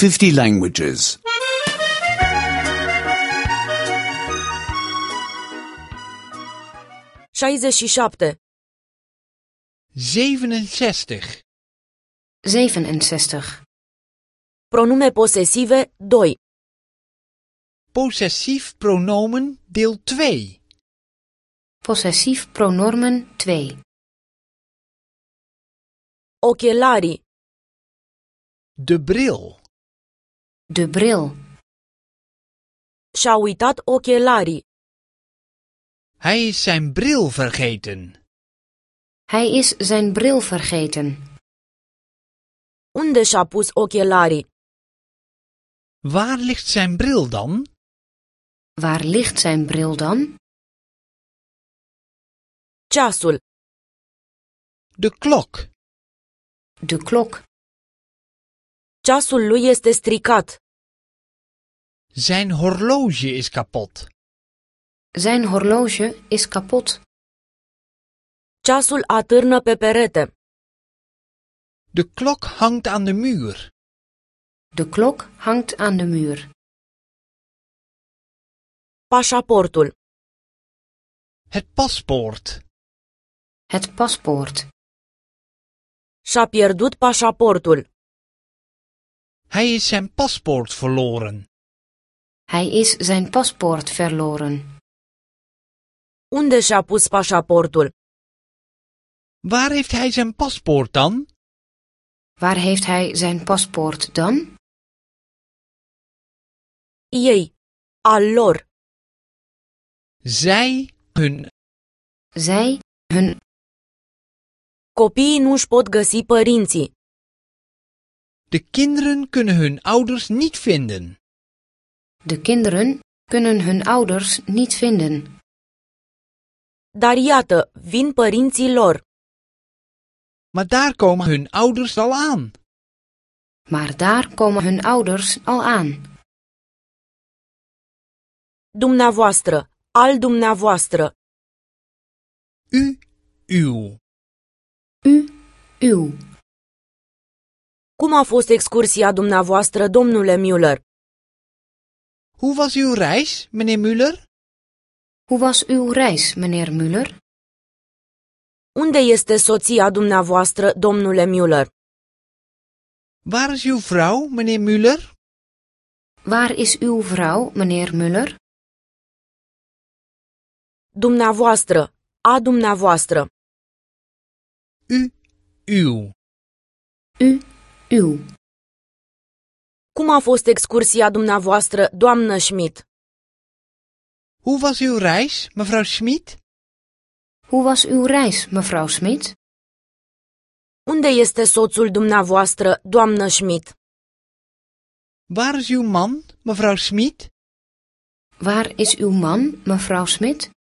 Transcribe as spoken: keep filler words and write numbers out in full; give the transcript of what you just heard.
fifty languages. șaizeci și șapte. zevenenzestig. zevenenzestig. Pronume posesive doi. Possessief pronomen deel twee. Possessief pronomen twee. Ochelarii. De bril. De bril. Și-a uitat ochelarii. Hij is zijn bril vergeten. Hij is zijn bril vergeten. Unde și-a pus ochelarii? Waar ligt zijn bril dan? Waar ligt zijn bril dan? Ceasul. De klok. De klok. Ceasul lui este stricat. Zijn horloge is kapot. Zijn horloge is kapot. Ceasul atârnă pe perete. De klok hangt aan de muur. De klok hangt aan de muur. Pașaportul. Het paspoort. Het paspoort. Și-a pierdut pașaportul. Hij is zijn paspoort verloren. Hij is zijn paspoort verloren. Unde și-a pus pașaportul? Waar heeft hij zijn paspoort dan? Waar heeft hij zijn paspoort dan? Ei. Al lor. Zij, hun. Zij, hun. Copiii nu-și pot găsi părinții. De kinderen kunnen hun ouders niet vinden. De kinderen kunnen hun ouders niet vinden. Dar iată, vin părinții lor. Maar daar komen hun ouders al aan. Maar daar komen hun ouders al aan. Dumneavoastră. Al dumneavoastră. U, uw. U, uw. Cum a fost excursia dumneavoastră, domnule Müller? Hoe was uw reis, meneer Müller? Hoe was uw reis, meneer Müller? Unde este soția dumneavoastră, domnule Müller? Waar is uw vrouw, meneer Müller? Waar is uw vrouw, meneer Müller? Dumneavoastră. A dumneavoastră. U, uw. U, uw. Cum a fost excursia dumneavoastră, doamnă Schmidt? Hoe was uw reis, mevrouw Schmid? Hoe was uw reis, mevrouw Smit? Unde este soțul dumneavoastră, doamnă Schmidt? Waar is uw man, mevrouw Schmid? Waar is uw man, mevrouw Smit?